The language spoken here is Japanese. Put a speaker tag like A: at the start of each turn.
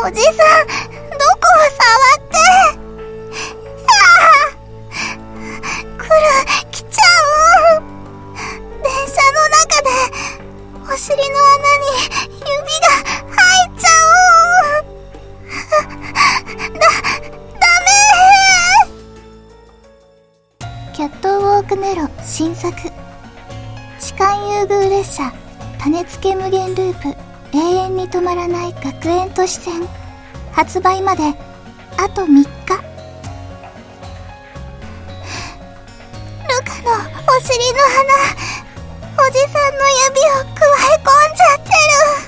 A: おじさん、どこを触って。来ちゃう。電車の中でお尻の穴に指が入っちゃう。ダメ。キャットウォークネロ新作、痴漢優遇列車種付け無限ループ永遠に止まらない学園都市線、発売まであと3日。ルカのお尻の穴、おじさんの指をくわえ込んじゃってる。